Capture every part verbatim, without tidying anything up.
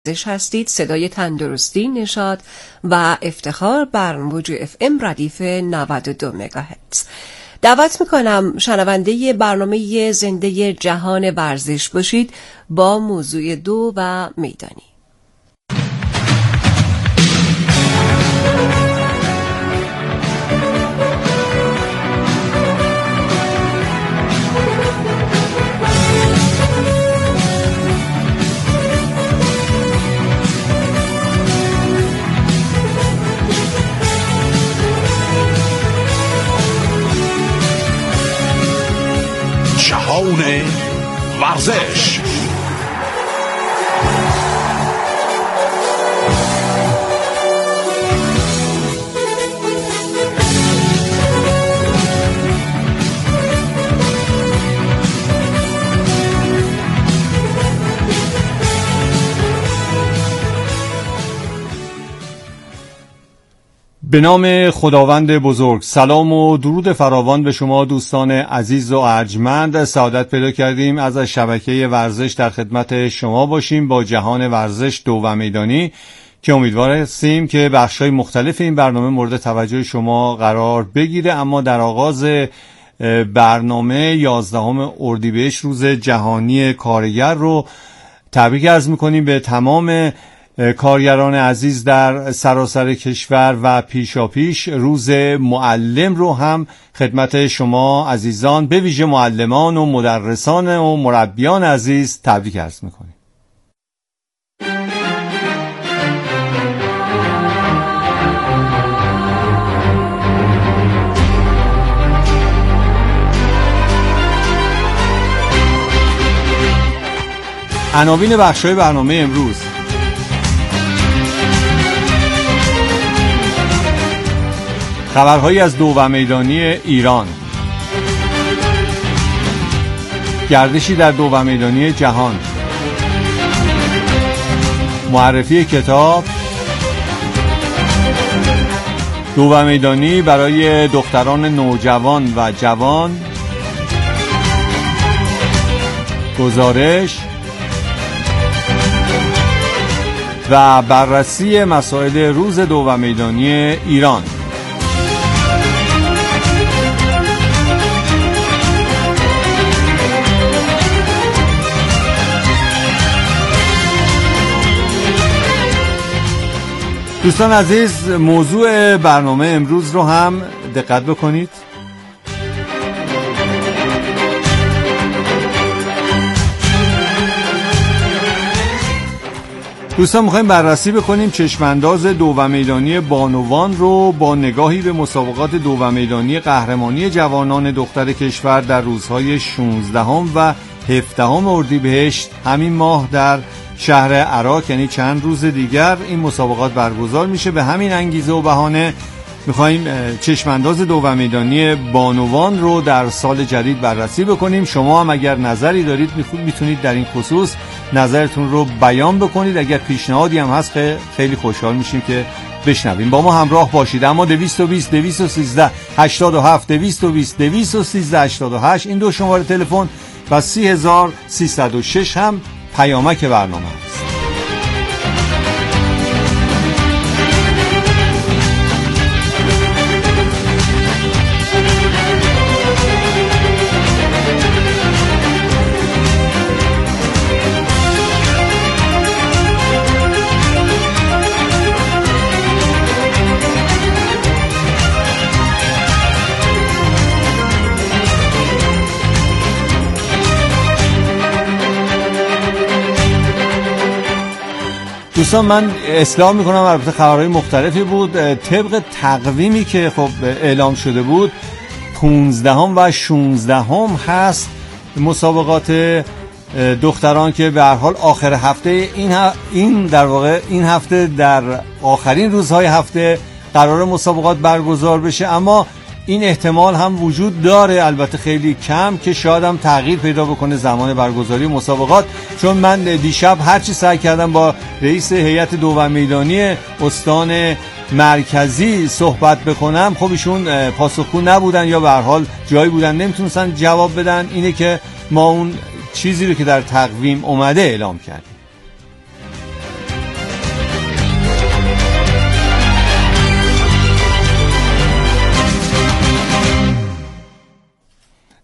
هستید. صدای تندرستی، نشاط و افتخار بر موج اف ام ردیف نود و دو مگاهرتز. دعوت میکنم شنونده برنامه زنده جهان ورزش باشید با موضوع دو و میدانی. جهان ورزش. به نام خداوند بزرگ. سلام و درود فراوان به شما دوستان عزیز و ارجمند. سعادت پیدا کردیم از شبکه ورزش در خدمت شما باشیم با جهان ورزش دو و میدانی که امیدوار هستیم که بخش‌های مختلف این برنامه مورد توجه شما قرار بگیره. اما در آغاز برنامه یازدهم اردیبهشت روز جهانی کارگر رو تبریک عرض می‌کنیم به تمام کارگران عزیز در سراسر کشور و پیشاپیش. روز معلم رو هم خدمت شما عزیزان به ویژه معلمان و مدرسان و مربیان عزیز تبریک عرض میکنیم. عناوین بخش‌های برنامه امروز: خبرهایی از دو و میدانی ایران، گردشی در دو و میدانی جهان، معرفی کتاب، دو و میدانی برای دختران نوجوان و جوان، گزارش و بررسی مسائل روز دو و میدانی ایران. دوستان عزیز، موضوع برنامه امروز رو هم دقت بکنید. دوستان میخوایم بررسی بکنیم چشمانداز دو و میدانی بانوان رو با نگاهی به مسابقات دو و میدانی قهرمانی جوانان دختر کشور در روزهای شانزدهم و هفدهم اردیبهشت همین ماه در شهر عراق، یعنی چند روز دیگر این مسابقات برگزار میشه. به همین انگیزه و بهانه میخوایم چشمانداز دو و میدانی بانوان رو در سال جدید بررسی بکنیم. شما هم اگر نظری دارید میتونید در این خصوص نظرتون رو بیان بکنید. اگر پیشنهادی هم هست خیلی خوشحال میشیم که بشنویم. با ما همراه باشید. اما دویست و بیست دویست و سیزده هشتاد و هفت دویست و بیست دویست و سیزده هشتاد و هشت این دو شماره تلفن و سی هزار سیصد و شش هم پیامک برنامه است. دوستان من اصلاح میکنم، البته خبرهای مختلفی بود. طبق تقویمی که خب اعلام شده بود پونزدهم و شانزدهم هست مسابقات دختران که به هر حال آخر هفته این ه... این در واقع این هفته در آخرین روزهای هفته قرار مسابقات برگزار بشه. اما این احتمال هم وجود داره، البته خیلی کم، که شاید هم تغییر پیدا بکنه زمان برگزاری مسابقات. چون من دیشب هرچی سعی کردم با رئیس هیئت دو و میدانی استان مرکزی صحبت بکنم، خب ایشون پاسخگو نبودن یا به هر حال جایی بودن نمیتونستن جواب بدن. اینه که ما اون چیزی رو که در تقویم اومده اعلام کردیم.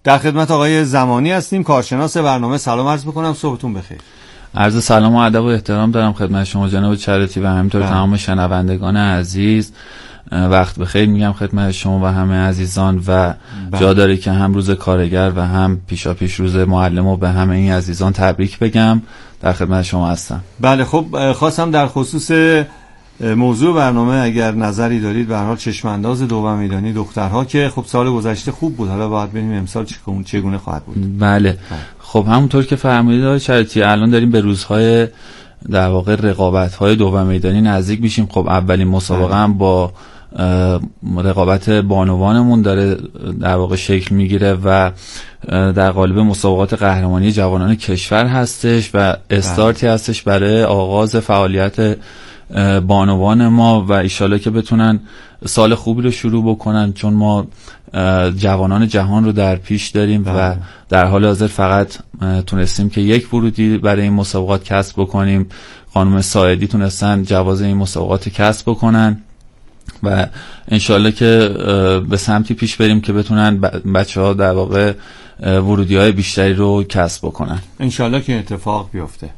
در خدمت آقای زمانی هستیم، کارشناس برنامه. سلام عرض بکنم، صبحتون بخیر. عرض سلام و ادب و احترام دارم خدمت شما جناب چرتی و همینطور تمام شنوندگان عزیز. وقت بخیر میگم خدمت شما و همه عزیزان و بله. جا داره که هم روز کارگر و هم پیشا پیش روز معلم و به همه این عزیزان تبریک بگم. در خدمت شما هستم. بله خب خواستم در خصوص موضوع برنامه اگر نظری دارید، به هر حال چشمانداز دوم میدانی دخترها که خب سال گذشته خوب بود، حالا باید ببینیم امسال چگونه خواهد بود. بله, بله. خب همونطور که فرمودید آقای چرتی، الان داریم به روزهای در واقع رقابت‌های دوم میدانی نزدیک میشیم. خب اولین مسابقه هم با رقابت بانوانمون داره در واقع شکل میگیره و در قالب مسابقات قهرمانی جوانان کشور هستش و استارتی هستش برای آغاز فعالیت بانوان ما و ایشالا که بتونن سال خوبی رو شروع بکنن، چون ما جوانان جهان رو در پیش داریم و در حال حاضر فقط تونستیم که یک ورودی برای این مسابقات کسب بکنیم. خانم ساعدی تونستن جواز این مسابقات کسب بکنن و انشالله که به سمتی پیش بریم که بتونن بچه ها در واقع ورودی های بیشتری رو کسب بکنن. انشالله که اتفاق بیفته.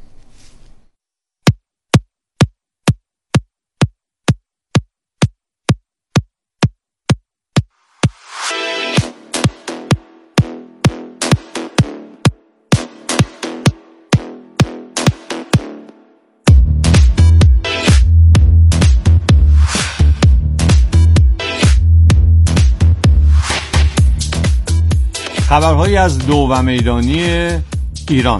خبرهایی از دوم میدانی ایران.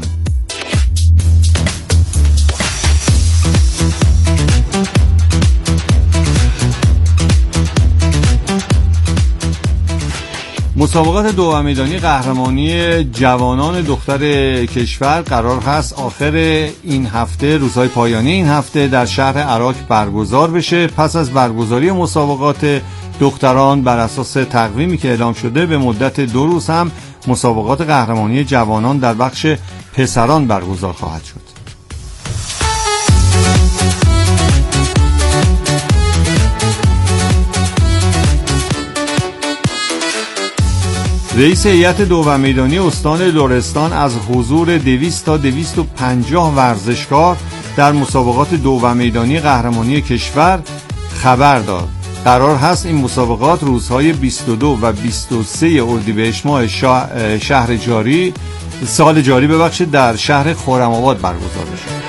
مسابقات دوم میدانی قهرمانی جوانان دختر کشور قرار هست آخر این هفته، روزهای پایانی این هفته در شهر عراق برگزار بشه. پس از برگزاری مسابقات دختران بر اساس تقویمی که اعلام شده به مدت دو روز هم مسابقات قهرمانی جوانان در بخش پسران برگزار خواهد شد. رئیس هیئت دوم میدانی استان لرستان از حضور دویست تا دویست و پنجاه ورزشکار در مسابقات دوم میدانی قهرمانی کشور خبر داد. قرار هست این مسابقات روزهای بیست و دو و بیست و سه اردیبهشت ماه شهر جاری سال جاری ببخشید در شهر خرم‌آباد برگزار بشه.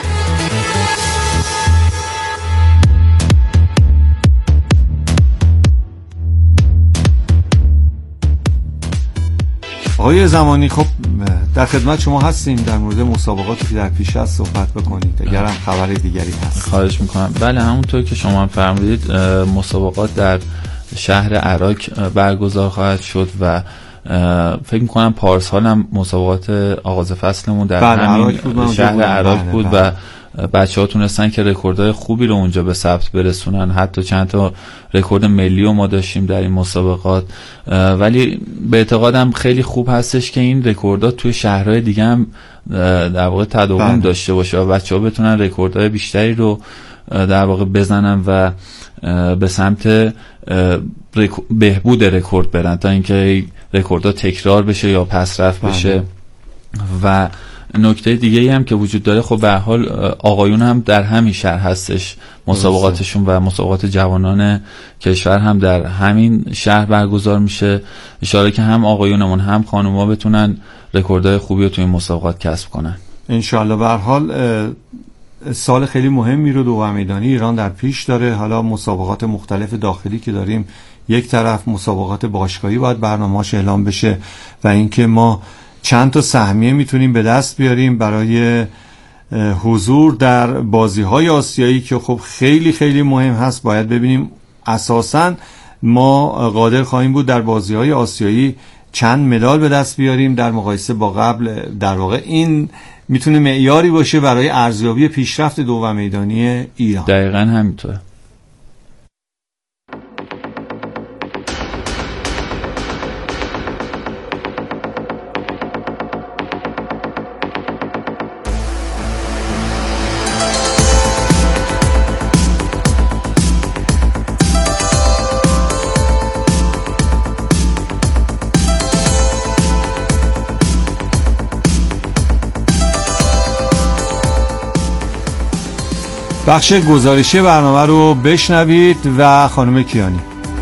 آقای زمانی خب در خدمت شما هستیم، در مورد مسابقاتی که در پیش است صحبت بکنید اگر هم خبر دیگری هست. خواهش میکنم. بله همونطور که شما هم فرمودید مسابقات در شهر عراق برگزار خواهد شد و فکر میکنم پارسال هم مسابقات آغاز فصلمون در بله همین بود شهر عراق بله بود بله. و بچه ها تونستن که رکوردهای خوبی رو اونجا به ثبت برسونن. حتی چند تا رکورد ملی رو ما داشتیم در این مسابقات، ولی به اعتقادم خیلی خوب هستش که این رکوردات توی شهرهای دیگه هم در واقع تداوم داشته باشه و بچه ها بتونن رکوردهای بیشتری رو در واقع بزنن و به سمت بهبود رکورد برن تا اینکه رکوردها تکرار بشه یا پس رفت بشه. و نکته دیگه ای هم که وجود داره، خب به هر حال آقایون هم در همین شهر هستش مسابقاتشون و مسابقات جوانان کشور هم در همین شهر برگزار میشه. اشاره که هم آقایونمون هم خانوما بتونن رکوردهای خوبی رو تو این مسابقات کسب کنن انشالله. به هر حال سال خیلی مهمی رو دوم میدانی ایران در پیش داره. حالا مسابقات مختلف داخلی که داریم، یک طرف مسابقات باشگاهی باید برنامه‌اش اعلام بشه و اینکه ما چند تا سهمیه میتونیم به دست بیاریم برای حضور در بازی‌های آسیایی که خب خیلی خیلی مهم هست. باید ببینیم اساساً ما قادر خواهیم بود در بازی‌های آسیایی چند مدال به دست بیاریم در مقایسه با قبل. در واقع این میتونه معیاری باشه برای ارزیابی پیشرفت دوم میدانی ایران. دقیقاً همینطوره. بخش گزارشی برنامه رو بشنوید و خانم کیانی.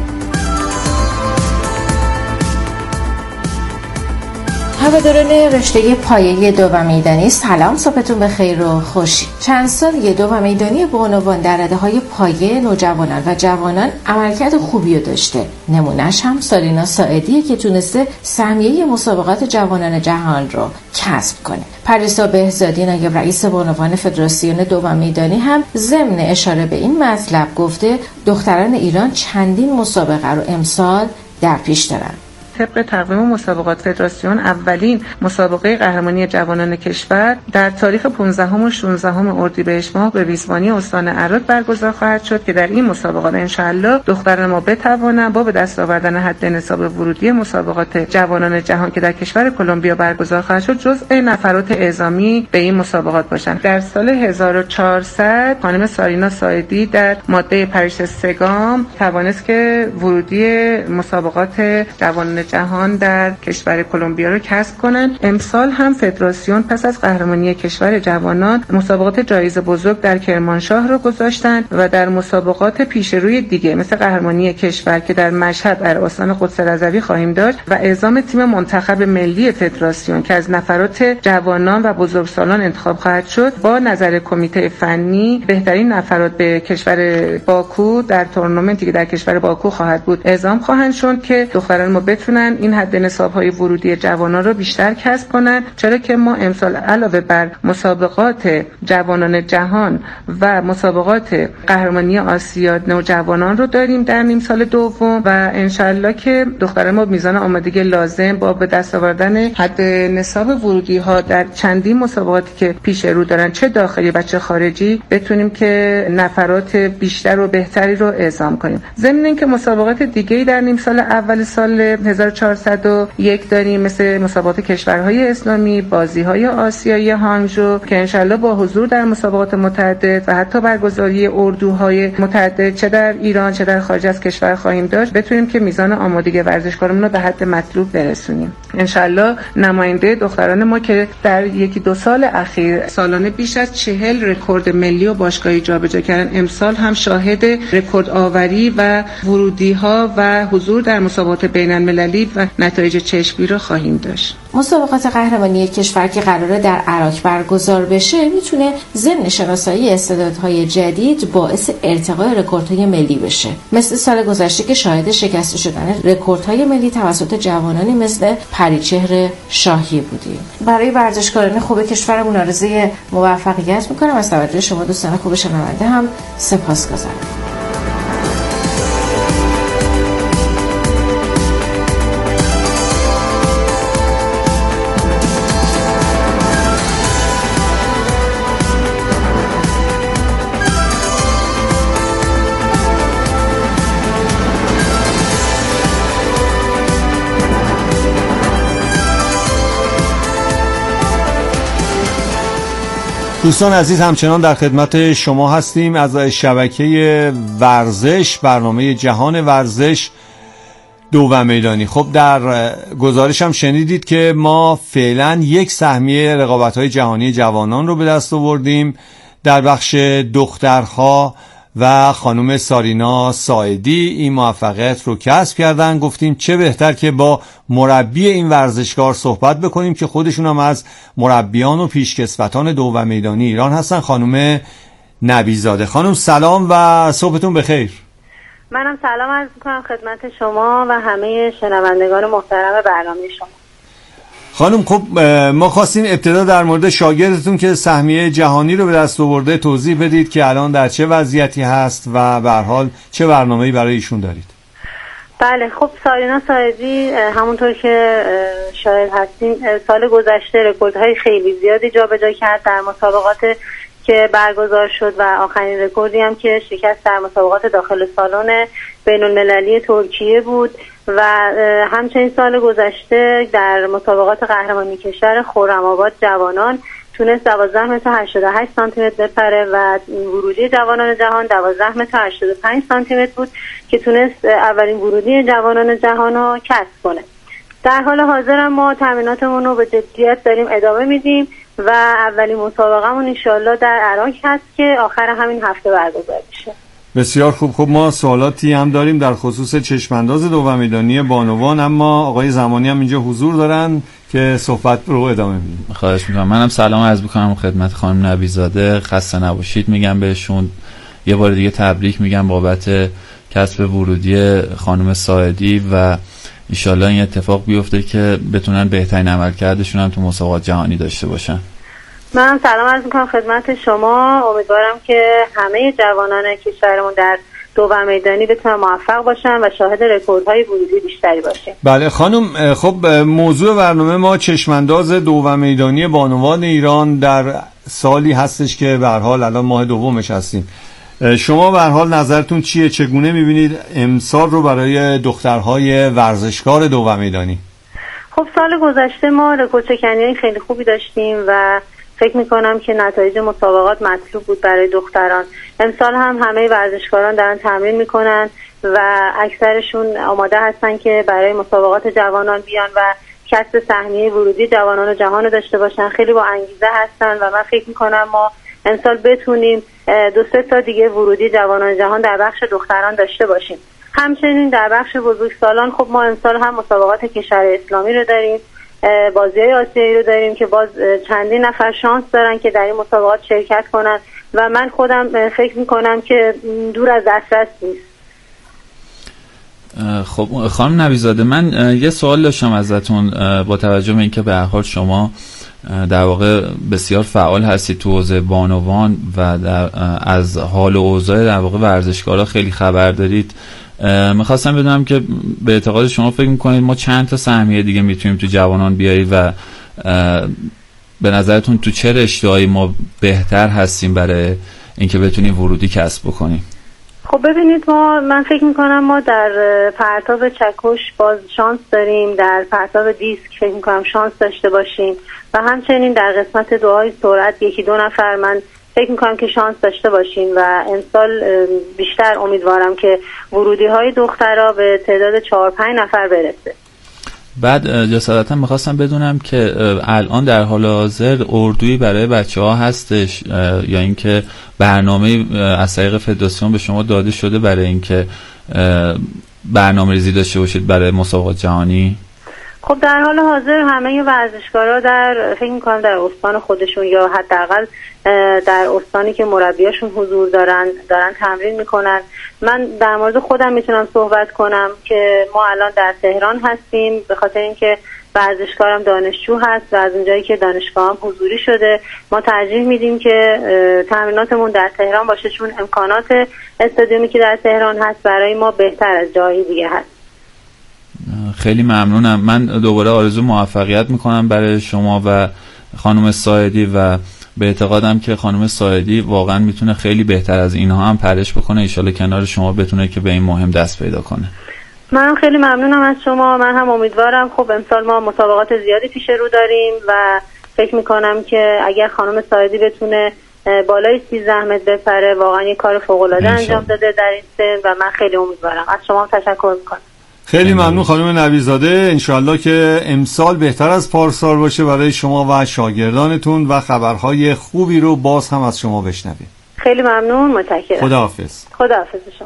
هواداران رشته پایه دو و میدانی، سلام، صبحتون بخیر و خوش. چند سالی دو و میدانی بانوان در رشته‌های پایه نوجوانان و جوانان عملکرد خوبی رو داشته. نمونهش هم سارینا ساعدیه که تونسته سهمیه مسابقات جوانان جهان رو کسب کنه. پریسا بهزادی نایب رئیس بانوان فدراسیون دو و میدانی هم ضمن اشاره به این مطلب گفته دختران ایران چندین مسابقه رو امسال در پیش دارن. طبق تقویم مسابقات فدراسیون اولین مسابقه قهرمانی جوانان کشور در تاریخ پانزدهم و شانزدهم اردیبهشت ماه به میزبانی استان عراق برگزار خواهد شد که در این مسابقات انشالله دختران ما بتوانند با به دست آوردن حد نصاب ورودی مسابقات جوانان جهان که در کشور کلمبیا برگزار خواهد شد جزء نفرات اعزامی به این مسابقات باشند. در سال هزار و چهارصد خانم سارینا ساعدی در ماده پریش سگام توانست که ورودی مسابقات جوانان جهان در کشور کلمبیا رو کسب کنند. امسال هم فدراسیون پس از قهرمانی کشور جوانان مسابقات جایزه بزرگ در کرمانشاه رو گذاشتند و در مسابقات پیش روی دیگه مثل قهرمانی کشور که در مشهد در استان قدس رضوی خواهیم داشت و اعزام تیم منتخب ملی فدراسیون که از نفرات جوانان و بزرگسالان انتخاب خواهد شد با نظر کمیته فنی بهترین نفرات به کشور باکو در تورنمنتی که در کشور باکو خواهد بود اعزام خواهند شد که دختران ما بتونن این حد نصاب‌های ورودی جوانان رو بیشتر کسب کنن، چرا که ما امسال علاوه بر مسابقات جوانان جهان و مسابقات قهرمانی آسیا نوجوانان رو داریم در نیم سال دوم و انشالله که دختران ما میزان آمادگی لازم با به دست آوردن حد نصاب ورودی ها در چندین مسابقاتی که پیش رو دارن چه داخلی و چه خارجی بتونیم که نفرات بیشتر و بهتری رو اعزام کنیم. ضمن اینکه مسابقات دیگه‌ای در نیم سال اول سال هزار و چهارصد و یک داریم مثل مسابقات کشورهای اسلامی، بازی‌های آسیایی هانجو که انشالله با حضور در مسابقات متعدد و حتی برگزاری اردوهای متعدد چه در ایران چه در خارج از کشور خواهیم داشت بتونیم که میزان آمادگی ورزشکارمون رو به حد مطلوب برسونیم. انشالله نماینده دختران ما که در یکی دو سال اخیر سالانه بیش از چهل رکورد ملی و باشگاهی جابجا کردن، امسال هم شاهد رکورد آوری و ورودی‌ها و حضور در مسابقات بین‌المللی و نتایج چشمگیر رو خواهیم داشت. مسابقات قهرمانی کشور که قراره در عراق برگزار بشه میتونه ضمن شناسایی استعدادهای جدید باعث ارتقای رکوردهای ملی بشه، مثل سال گذشته که شاهد شکسته شدن رکوردهای ملی توسط جوانانی مثل پریچهر شاهی بودیم. برای ورزشکاران خوب کشورمون آرزوی موفقیت میکنم. از توجه شما دوستان خوب شنونده هم سپاسگزارم. دوستان عزیز همچنان در خدمت شما هستیم از شبکه ورزش، برنامه جهان ورزش دو و میدانی. خب در گزارش هم شنیدید که ما فعلا یک سهمیه رقابت‌های جهانی جوانان رو به دست آوردیم در بخش دخترها و خانم سارینا ساعدی این موفقیت رو کسب کردن. گفتیم چه بهتر که با مربی این ورزشکار صحبت بکنیم که خودشون هم از مربیان و پیشکسوتان دو و میدانی ایران هستن. خانم نبیزاده. خانم سلام و صبحتون بخیر. منم سلام عرض می‌کنم خدمت شما و همه شنوندگان محترم برنامه شما. خانم خب ما خواستیم ابتدا در مورد شاگردتون که سهمیه جهانی رو به دست آورده توضیح بدید که الان در چه وضعیتی هست و به هر حال چه برنامه‌ای برای ایشون دارید. بله خب سارینا ساعدی همونطور که شاهد هستیم سال گذشته رکوردهای خیلی زیادی جابجا کرد در مسابقات که برگزار شد و آخرین رکوردی هم که شکست در مسابقات داخل سالن بین المللی ترکیه بود و همچنین سال گذشته در مسابقات قهرمانی کشور خرم‌آباد جوانان تونست دوازده متر هشتاد و هشت سانتی متر بپره و ورودی جوانان جهان دوازده متر هشتاد و پنج سانتی متر بود که تونست اولین ورودی جوانان جهان رو کسب کنه. در حال حاضر ما تمریناتمون رو به جدیت داریم ادامه میدیم و اولین مسابقه‌مون انشالله در عراق هست که آخر همین هفته برگزار میشه. بسیار خوب. خب ما سوالاتی هم داریم در خصوص چشمانداز دو میدانی بانوان، اما آقای زمانی هم اینجا حضور دارن که صحبت رو ادامه میدیم. خواهش میکنم. منم سلام عرض میکنم خدمت خانم نبیزاده، خسته نباشید میگم بهشون. یه بار دیگه تبریک میگم بابت کسب ورودی خانم ساعدی و انشالله این اتفاق بیفته که بتونن بهترین عملکردشون هم تو مسابقات جهانی داشته باشن. من سلام عرض میکنم خدمت شما. امیدوارم که همه جوانان کشورمون در دو میدانی بتونن موفق باشن و شاهد رکوردهای ورودی بیشتری باشیم. بله خانم، خب موضوع برنامه ما چشمانداز دو میدانی بانوان ایران در سالی هستش که به هر حال الان ماه دومش هستیم. شما به هر حال نظرتون چیه؟ چگونه میبینید امسال رو برای دخترهای ورزشکار دو میدانی؟ خب سال گذشته ما رکوردشکنی خیلی خوبی داشتیم و فکر میکنم که نتایج مسابقات مطلوب بود برای دختران. امسال هم همه ورزشکاران دارن تمرین میکنن و اکثرشون آماده هستن که برای مسابقات جوانان بیان و کسب سهمیه ورودی جوانان جهان داشته باشن. خیلی با انگیزه هستن و من فکر میکنم ما امسال بتونیم دو سه تا دیگه ورودی جوانان جهان در بخش دختران داشته باشیم. همچنین در بخش بزرگسالان خب ما امسال هم مسابقات کشور اسلامی رو داریم، بازی‌های آسیایی رو داریم که باز چندین نفر شانس دارن که در این مسابقات شرکت کنن و من خودم فکر میکنم که دور از دسترس نیست. خب خانم نبیزاده، من یه سوال داشتم ازتون با توجه به اینکه به هر حال شما در واقع بسیار فعال هستید تو حوزه بانوان و در از حال و اوضاع در واقع ورزشکارا خیلی خبر دارید. میخواستم بدونم که به اعتقاد شما فکر میکنید ما چند تا سهمیه دیگه میتونیم تو جوانان بیارید و به نظرتون تو چه رشته‌هایی ما بهتر هستیم برای اینکه بتونیم ورودی کسب بکنیم؟ خب ببینید، ما من فکر میکنم ما در پرتاب چکش باز شانس داریم، در پرتاب دیسک فکر میکنم شانس داشته باشیم و همچنین در قسمت دوهای سرعت یکی دو نفر من فکر میکنم که شانس داشته باشیم و امسال بیشتر امیدوارم که ورودی های دخترها به تعداد چهار پنج نفر برسه. بعد جسارتا میخواستم بدونم که الان در حال حاضر اردویی برای بچه ها هستش یا اینکه برنامه از طریق فدراسیون به شما داده شده برای اینکه برنامه ریزی داشته باشید برای مسابقات جهانی؟ خب در حال حاضر همه ورزشکارا در فکر می‌کنم در استان خودشون یا حداقل در استانی که مربیاشون حضور دارن دارن تمرین میکنن. من در مورد خودم میتونم صحبت کنم که ما الان در تهران هستیم به خاطر اینکه ورزشکارم دانشجو هست و از اونجایی که دانشگاه هم حضوری شده ما ترجیح میدیم که تمریناتمون در تهران باشه، چون امکانات استادیومی که در تهران هست برای ما بهتر از جایی دیگه هست. خیلی ممنونم. من دوباره آرزو موفقیت میکنم برای شما و خانم ساعدی و به اعتقادم که خانم ساعدی واقعا میتونه خیلی بهتر از اینها هم پرش بکنه. ان شاءالله کنار شما بتونه که به این مهم دست پیدا کنه. منم خیلی ممنونم از شما. من هم امیدوارم. خب امسال ما مسابقات زیادی پیش رو داریم و فکر میکنم که اگر خانم ساعدی بتونه بالای سیزده متر بپره واقعا یه کار فوق العاده انجام داده در این سن و من خیلی امیدوارم. از شما تشکر میکنم. خیلی ممنون خانم نبیزاده. انشالله که امسال بهتر از پارسال باشه برای شما و شاگردانتون و خبرهای خوبی رو باز هم از شما بشنویم. خیلی ممنون، متشکرم. خداحافظ. خداحافظ شما.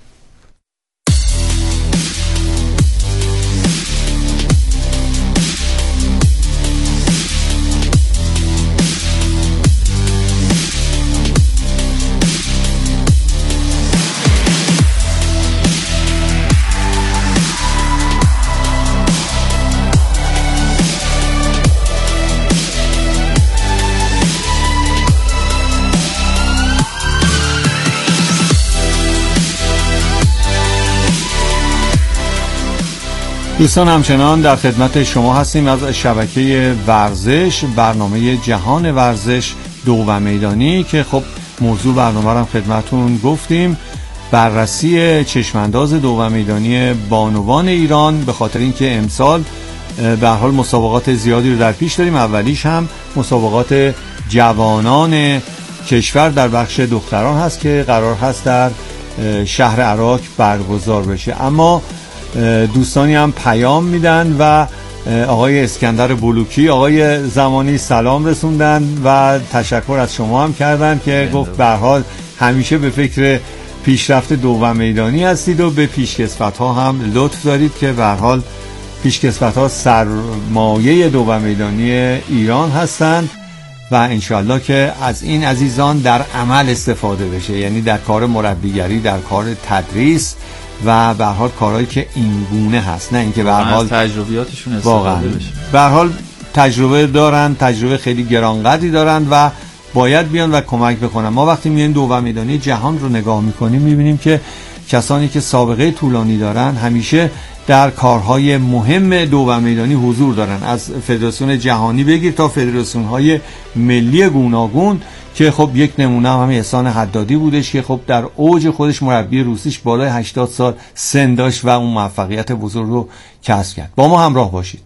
دوستان همچنان در خدمت شما هستیم از شبکه ورزش، برنامه جهان ورزش دو میدانی که خب موضوع برنامه رو خدمتون گفتیم، بررسی چشمانداز دو میدانی بانوان ایران، به خاطر اینکه امسال به هر حال مسابقات زیادی رو در پیش داریم. اولیش هم مسابقات جوانان کشور در بخش دختران هست که قرار هست در شهر عراق برگزار بشه. اما دوستانی هم پیام میدن و آقای اسکندر بلوکی. آقای زمانی سلام رسوندن و تشکر از شما هم کردن که گفت به هر حال همیشه به فکر پیشرفت دوم میدانی هستید و به پیشکسوت‌ها هم لطف دارید که به هر حال پیشکسوت‌ها سرمایه دوم میدانی ایران هستند و انشالله که از این عزیزان در عمل استفاده بشه، یعنی در کار مربیگری، در کار تدریس و به هر حال کارهایی که این گونه هست، نه اینکه به هر حال تجربیاتشون استفاده بشه. به هر حال تجربه دارن، تجربه خیلی گرانقدری دارن و باید بیان و کمک بکنن. ما وقتی میایم دوم میدانی جهان رو نگاه میکنیم میبینیم که کسانی که سابقه طولانی دارن همیشه در کارهای مهم دوم میدانی حضور دارن، از فدراسیون جهانی بگیر تا فدراسیون های ملی گوناگون که خب یک نمونه هم همین احسان حدادی بودش که خب در اوج خودش مربی روسیش بالای هشتاد سال سن داشت و اون موفقیت بزرگ رو کسب کرد. با ما همراه باشید.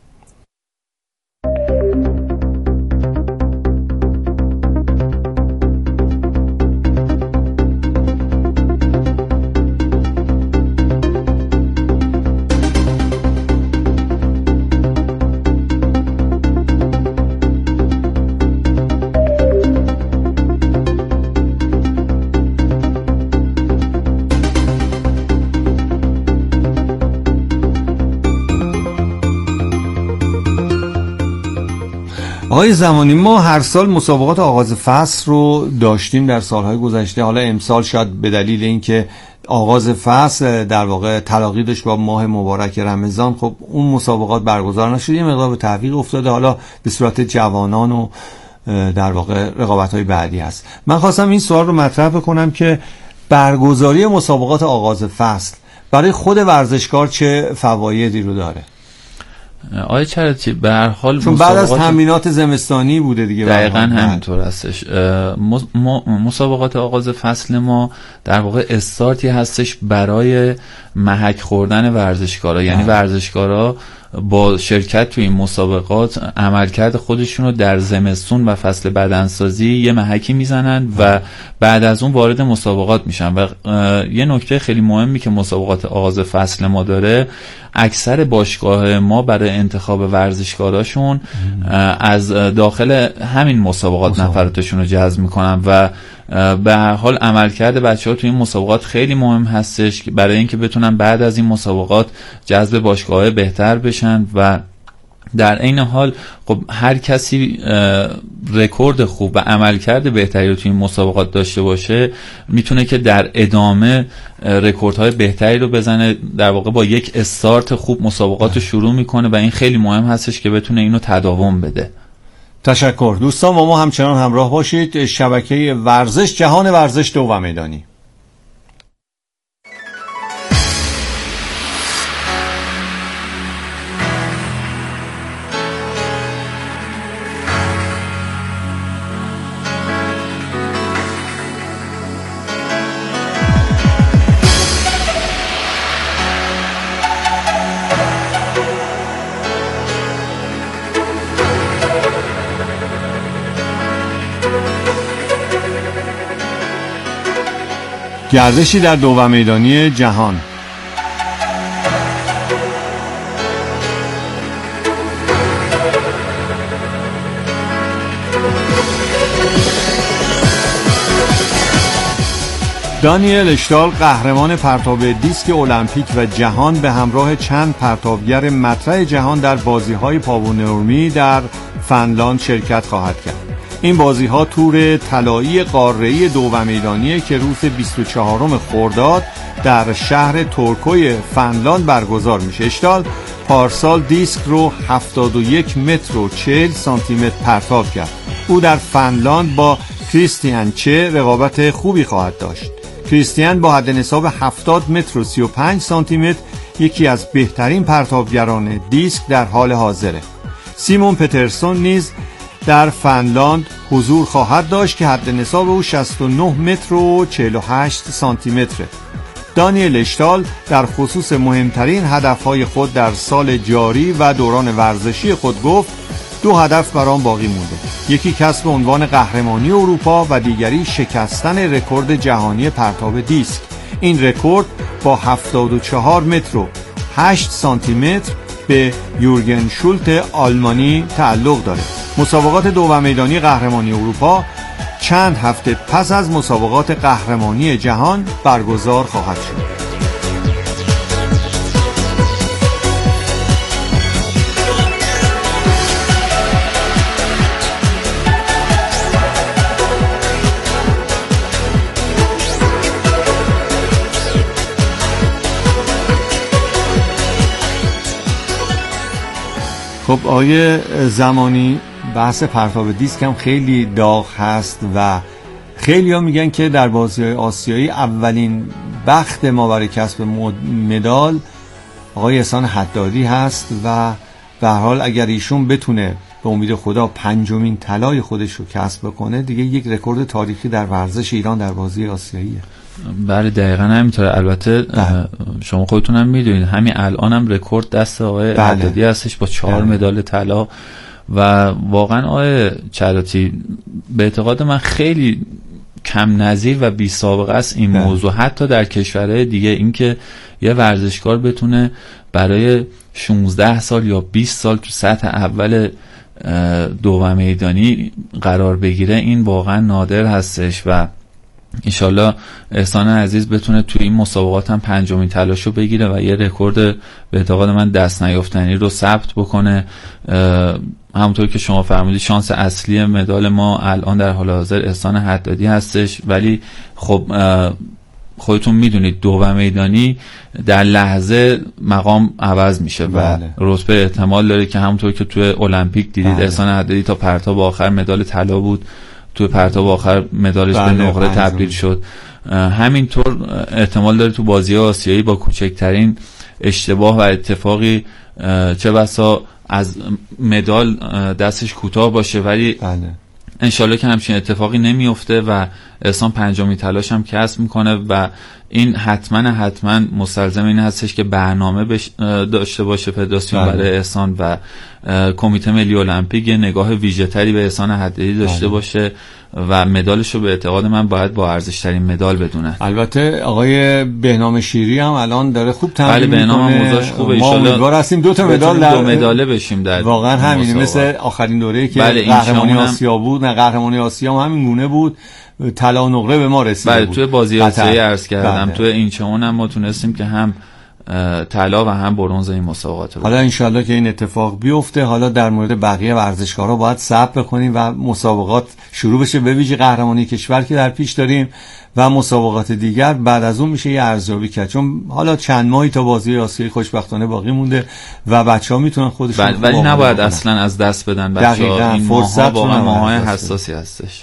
آقای زمانی، ما هر سال مسابقات آغاز فصل رو داشتیم در سالهای گذشته. حالا امسال شاید به دلیل اینکه آغاز فصل در واقع تلاقی داشت با ماه مبارک رمضان، خب اون مسابقات برگزار نشد، یه مقدار به تعویق افتاده. حالا به صورت جوانان و در واقع رقابت‌های بعدی هست. من خواستم این سوال رو مطرح بکنم که برگزاری مسابقات آغاز فصل برای خود ورزشکار چه فوایدی رو داره؟ آیا چرتی به هر حال چون بعد از تمرینات زمستانی بوده دیگه. دقیقاً همینطور هستش. مسابقات آغاز فصل ما در واقع استارتی هستش برای محک خوردن ورزشکارا، یعنی ورزشکارا با شرکت توی این مسابقات عملکرد خودشون رو در زمستون و فصل بدنسازی یه محکی میزنن و بعد از اون وارد مسابقات میشن. و یه نکته خیلی مهمی که مسابقات آغاز فصل ما داره، اکثر باشگاه ما برای انتخاب ورزشکاراشون از داخل همین مسابقات مسابقات. نفراتشون رو جذب میکنن و به هر حال عملکرد بچه‌ها توی این مسابقات خیلی مهم هستش برای اینکه بتونن بعد از این مسابقات جذب باشگاه‌های بهتر بشن و در عین حال خب هر کسی رکورد خوب و عملکرد بهتری رو توی این مسابقات داشته باشه میتونه که در ادامه رکوردهای بهتری رو بزنه. در واقع با یک استارت خوب مسابقات رو شروع میکنه و این خیلی مهم هستش که بتونه اینو تداوم بده. تشکر دوستان، با ما همچنان همراه باشید. شبکه ورزش، جهان ورزش دوم میدانی. گردشی در دوم میدانی جهان. دانیل اشتال قهرمان پرتاب دیسک المپیک و جهان به همراه چند پرتابگر مطرح جهان در بازی‌های پاونورمی در فنلاند شرکت خواهد کرد. این بازی‌ها تور طلایی قاره‌ای دوم میدانیه که روز بیست و چهارم خرداد در شهر تورکوی فنلاند برگزار میشه. اشتال پارسال دیسک رو هفتاد و یک متر و چهل سانتی متر پرتاب کرد. او در فنلاند با کریستیان چه رقابت خوبی خواهد داشت. کریستیان با حد نصاب هفتاد متر و سی و پنج سانتی متر یکی از بهترین پرتابگران دیسک در حال حاضره. سیمون پترسون نیز در فنلاند حضور خواهد داشت که حد نصاب او شصت و نه متر و چهل و هشت سانتی متره. دانیل اشتال در خصوص مهمترین هدفهای خود در سال جاری و دوران ورزشی خود گفت دو هدف برام باقی مونده، یکی کسب عنوان قهرمانی اروپا و دیگری شکستن رکورد جهانی پرتاب دیسک. این رکورد با هفتاد و چهار متر و هشت سانتی متر به یورگن شولت آلمانی تعلق داره. مسابقات دو و میدانی قهرمانی اروپا چند هفته پس از مسابقات قهرمانی جهان برگزار خواهد شد. خب آیه زمانی، بحث پرتاب دیسک هم خیلی داغ هست و خیلی ها میگن که در بازی‌های آسیایی اولین بخت ما برای کسب مدال آقای احسان حدادی هست و به هر حال اگر ایشون بتونه به امید خدا پنجمین طلای خودش رو کسب بکنه دیگه یک رکورد تاریخی در ورزش ایران در بازی آسیاییه. بله دقیقاً همینطوره. البته بله. شما خودتون هم میدونید همین الان هم رکورد دست آقای بله. حدادی هستش با چهار بله. مدال طلا و واقعا آقای چلاتی به اعتقاد من خیلی کم نظیر و بی سابقه است این بله. موضوع حتی در کشورهای دیگه، اینکه یه ورزشکار بتونه برای شانزده سال یا بیست سال تو سطح اول دو و میدانی قرار بگیره این واقعا نادر هستش و انشالله احسان عزیز بتونه توی این مسابقات هم پنجمین طلاشو بگیره و یه رکورد به اعتقاد من دست نیافتنی رو ثبت بکنه. همونطور که شما فرمودید شانس اصلی مدال ما الان در حال حاضر احسان حدادی هستش، ولی خب خودتون میدونید دو و میدانی در لحظه مقام عوض میشه و بله. رتبه احتمال داره که همونطور که توی المپیک دیدید بله. احسان حدادی تا پرتاب آخر مدال طلا بود، توی پرتاب آخر مدالش به نقره تبدیل شد. همینطور احتمال داره تو بازی آسیایی با کوچکترین اشتباه و اتفاقی چه بسا از مدال دستش کوتاه باشه، ولی بله. انشالله که همچین اتفاقی نمیفته و احسان پنجمی تلاش هم کسب میکنه و این حتما حتما مستلزم این هستش که برنامه بش داشته باشه فدراسیون بله. برای احسان و کمیته ملی المپیک نگاه ویژه تری به احسان حدادی داشته بله. باشه و مدالش رو به اعتقاد من باید با ارزش ترین مدال بدونه. البته آقای بهنام شیری هم الان داره خوب تمرین میکنه. بله بهنام هم موضوعش خوبه. ما امیدوار هستیم دو تا مدال در دو مداله بشیم در واقعا همین مثل آخرین دوره‌ای که قهرمانی آسیا بود، نه قهرمانی آسیا هم همین گونه بود، طلا نقره به ما رسید. بله توی بازی آسیایی عرض کردم بله. توی این چمون هم ما تونستیم که هم طلا و هم برنز این مسابقات رو. حالا انشالله که این اتفاق بیفته. حالا در مورد بقیه ورزشکارا باید صبر کنیم و مسابقات شروع بشه، به ویژه قهرمانی کشور که در پیش داریم و مسابقات دیگر بعد از اون میشه یه ارزیابی کرد، چون حالا چند ماهی تا بازی آسیایی خوشبختانه باقی مونده و بچه‌ها میتونن خودشون بل... ولی نباید اصلا از دست بدن بچه‌ها. این فرصت واقعا ماهای حساسی هستش.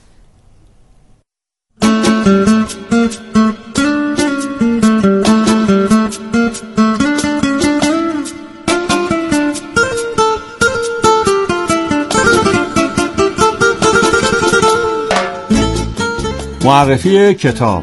معرفی کتاب.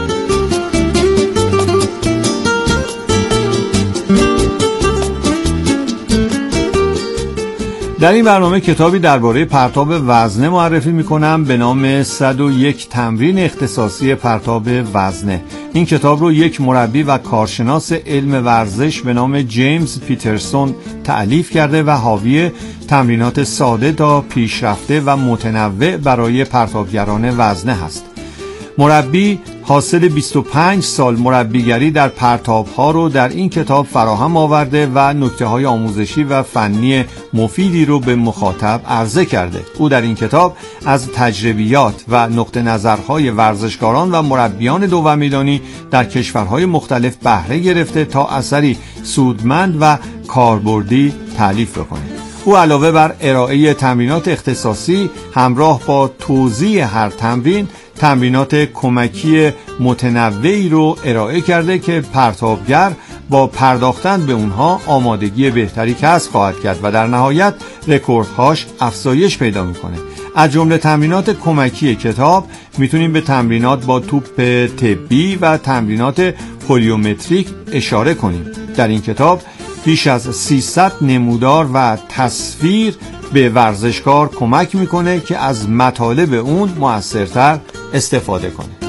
در این برنامه کتابی درباره پرتاب وزنه معرفی میکنم به نام صد و یک تمرین اختصاصی پرتاب وزنه. این کتاب رو یک مربی و کارشناس علم ورزش به نام جیمز پیترسون تألیف کرده و حاوی تمرینات ساده تا پیشرفته و متنوع برای پرتابگران وزنه هست. مربی حاصل بیست و پنج سال مربیگری در پرتاب‌ها رو در این کتاب فراهم آورده و نکته‌های آموزشی و فنی مفیدی رو به مخاطب عرضه کرده. او در این کتاب از تجربیات و نقطه نظرهای ورزشکاران و مربیان دو و میدانی در کشورهای مختلف بهره گرفته تا اثری سودمند و کاربردی تألیف بکنه. او علاوه بر ارائه تمرینات اختصاصی همراه با توضیح هر تمرین تمرینات کمکی متنوعی رو ارائه کرده که پرتابگر با پرداختن به اونها آمادگی بهتری کسب خواهد کرد و در نهایت رکوردهاش افزایش پیدا میکنه. از جمله تمرینات کمکی کتاب میتونیم به تمرینات با توپ طبی و تمرینات پلیومتریک اشاره کنیم. در این کتاب بیش از سیصد نمودار و تصویر به ورزشکار کمک میکنه که از مطالب اون مؤثرتر استفاده کنه.